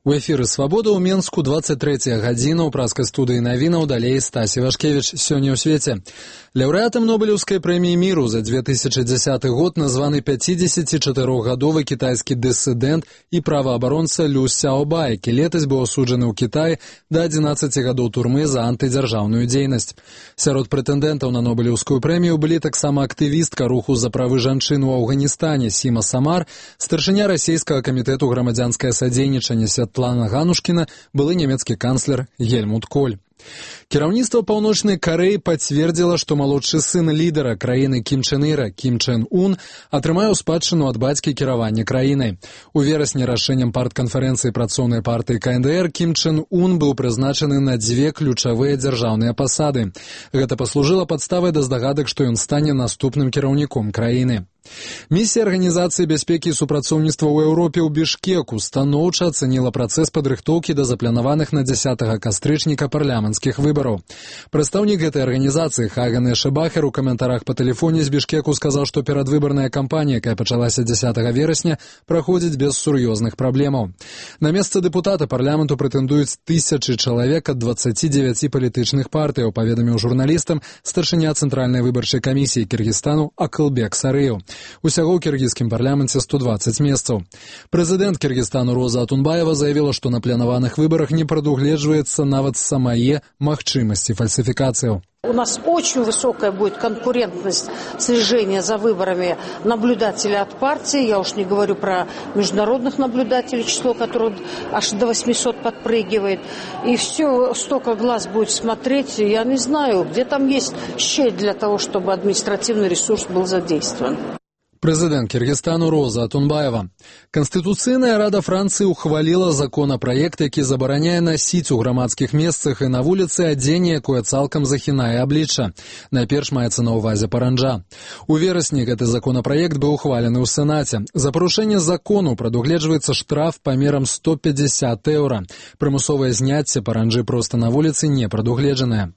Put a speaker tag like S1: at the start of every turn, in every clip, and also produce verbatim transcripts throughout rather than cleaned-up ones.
S1: У эфіры «Свабода» ў Менску двадцать третья гадзіна ў праскай студыі навінаў, далей Стасі Вашкевіч. Сёння ў свеце. Лаўрэатам Нобелеўскай прэміі міру за две тысячи десятый год названы пяцідзесяцічатырохгадовы кітайскі дысідэнт і праваабаронца Лю Сяобай, які летась быў асуджаны ў Кітаі да адзінаццаці гадоў турмы за антыдзяржаўную дзейнасць. Сярод прэтэндэнтаў на Нобелеўскую прэмію былі таксама актывістка руху за правы жанчын у Афганістане Сіма Самар, старшыня расійскага камітэту грамадзянскае садзейнічанне Святлана Ганушкіна, былы нямецкі канцлер Гельмут Коль. Кіраўніцтва Паўночнай Карэі пацвердзіла, што малодшы сын лідара краіны Кім Чен Іра, Кім Чен Ун, атрымае ў спадчыну ад бацькі кіраванне краінай. У верасні рашэннем партканферэнцыі працоўнай партыі ка эн дэ эр Кім Чен Ун быў прызначаны на дзве ключавыя дзяржаўныя пасады. Гэта паслужыла падставай да здагадак, што ён стане наступным кіраўніком краіны. Місія Арганізацыі бяспекі і супрацоўніцтва ў Еўропе ў Бішкеку станоўча ацаніла працэс падрыхтоўкі да запланаваных на дзясятага кастрычніка парламенцкіх выбараў. Прадстаўнік гэтай арганізацыі Хаген Эшебахер у каментарах па тэлефоне з Бішкеку сказаў, што перадвыбарная кампанія, якая пачалася дзясятага верасня, праходзіць без сур'ёзных праблемаў. На месца дэпутата парламенту прэтэндуюць тысячы чалавек ад дваццаці дзевяці палітычных партыяў, паведаміў журналістам старшыня Цэнтральнай выбарчай камісіі Кіргізстану Акылбек Сарыеў. Усяго ў кіргізскім парламенце сто двадцать месцаў. Прэзідэнт Кіргізстану Роза Атунбаева заявіла, што на планаваных выбарах не прадугледжваецца нават самае магчымасці фальсификаций.
S2: У нас очень высокая будет конкурентность слежения за выборами наблюдателей от партии. Я уж не говорю про международных наблюдателей, число которых аж до восьмисот подпрыгивает. И все, столько глаз будет смотреть. Я не знаю, где там есть щель для того, чтобы административный ресурс был задействован.
S1: Прэзідэнт Кіргізстану Роза Атунбаева. Канстытуцыйная рада Францыі ухваліла законапраект, які забараняе насіць у грамадскіх месцах і на вуліцы адзенне, якое цалкам захінае аблічча. Найперш маецца на ўвазе паранджа. У верасні гэты законапраект быў ухвалены ў Сенаце. За парушэнне закону прадугледжваецца штраф памерам сто пятьдесят еўра. Прымусовае зняцце паранджы проста на вуліцы не прадугледжанае.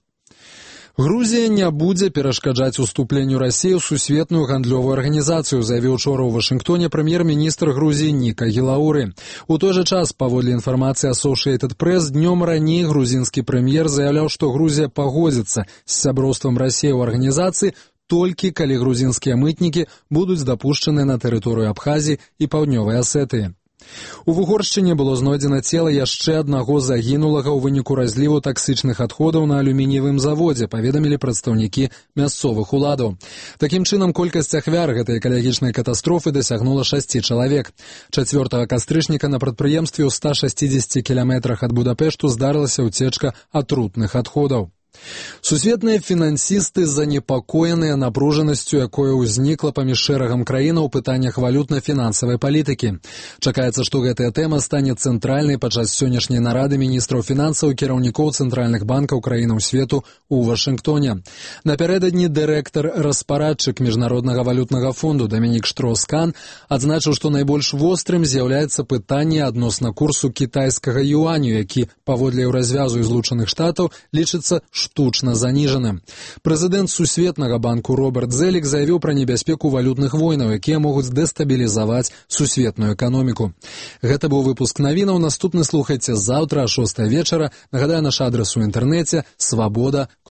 S1: Грузія не будзе перашкаджаць уступленню Расіі ў сусветную гандлёвую арганізацыю, заявіў учора ў Вашынгтоне прэм'ер-міністр Грузіі Ніка Гілауры. У той жа час, паводле інфармацыі Associated Press, днём раней грузінскі прэм'ер заяўляў, што Грузія пагодзіцца з сяброўствам Расіі ў арганізацыі толькі калі грузінскія мытнікі будуць дапушчаны на тэрыторыю Абхазіі і Паўднёвай Асетыі. У Вугоршчыне было знойдзена цела яшчэ аднаго загінулага ў выніку разліву таксычных адходаў на алюмініевым заводзе, паведамілі прадстаўнікі мясцовых уладаў. Такім чынам, колькасць ахвяр гэтай экалагічнай катастрофы дасягнула шасці чалавек. Чацвёртага кастрычніка на прадпрыемстве ў ста шасцідзесяці кіламетрах ад Будапешту здарылася ўцечка атрутных адходаў. Сусветныя фінансісты занепакоеныя напружанасцю, якое ўзнікла паміж шэрагам краінаў у пытаннях валютна-фінансавай палітыкі. Чакаецца, што гэтая тэма стане цэнтральнай падчас сённяшняй нарады міністраў фінансаў і кіраўнікоў цэнтральных банкаў краінаў свету ў Вашынгтоне. Напярэдадні дырэктар-распарадчык Міжнароднага валютнага фонду Дамінік Штроус-Кан адзначыў, што найбольш вострым з'яўляецца пытанне адносна курсу кітайскага юаню, які, паводле развязу Злучаных Штатаў, лічыцца штучна заніжаным. Прэзідэнт Сусветнага банку Роберт Зелік заявіў пра небяспеку валютных войнаў, якія могуць дэстабілізаваць сусветную эканоміку. Гэта быў выпуск навінаў. Наступны слухайце заўтра а шостай вечара. Нагадаю, наш адрас у інтэрнэце свабода